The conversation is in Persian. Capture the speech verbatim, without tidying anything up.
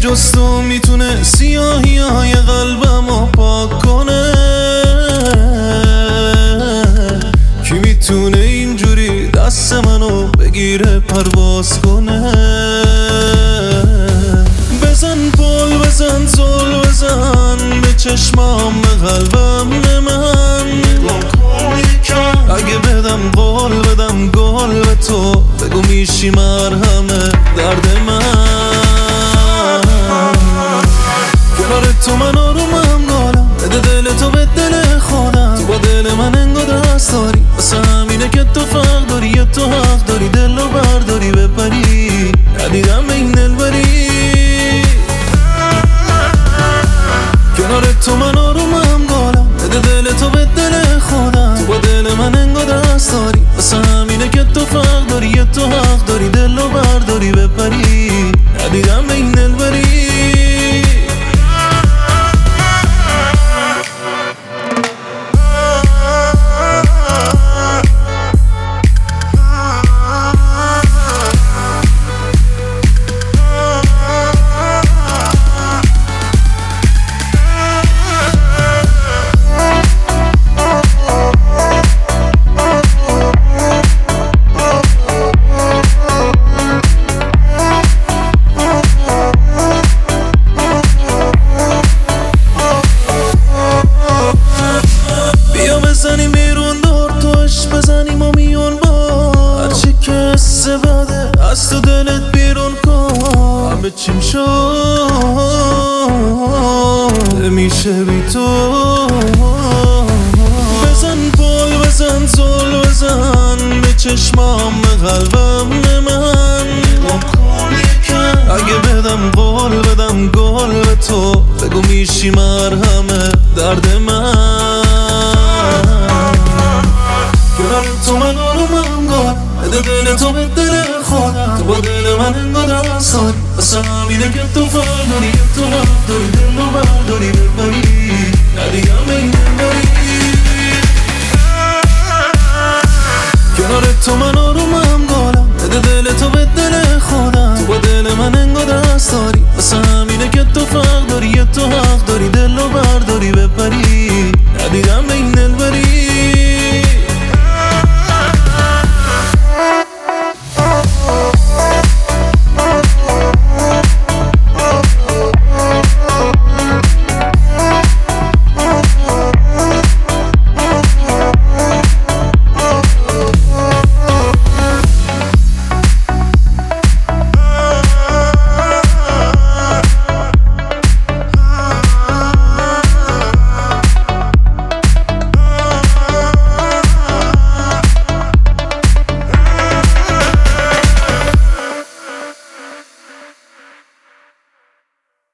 جز تو میتونه سیاهی های قلبمو پاک کنه؟ کی میتونه اینجوری دست منو بگیره پرواز کنه؟ بزن پل بزن زل بزن به چشمام به قلبم من، اگه بدم قول بدم گل به تو بگو میشی مرهم درد من. کنار تو من آرومم گالم، بده دل تو به دل خودم، تو با دل من انگار دست داری، واسه همینه که تو فرق داری، یا تو حق داری دل رو برداری بپری، ندیدم به این دل بری. کنار تو من آرومم گالم، بده دل تو به دل خودم، تو با دل من انگار دست داری، واسه همینه که تو فرق داری، یا تو حق داری دل رو برداری بپری، ندیدم به این دل بری. بزنیم بیرون دور توش بزنیم و میون با هرچی که حسه بده از تو دلت بیرون کن، همه چیم شد میشه بی تو. بزن پل بزن زل بزن به چشمام به قلبم من، اگه بدم قول بدم گل به تو بگو میشی مرهم درد من. کنار تو من آرومم گل، بده دل تو به دل خودم، تو با دل من انگار دست داری، واسه همینه که تو فرق داری، یا تو حق داری دل رو برداری بپری، ندیدم به این دل بری. کنار تو من آرومم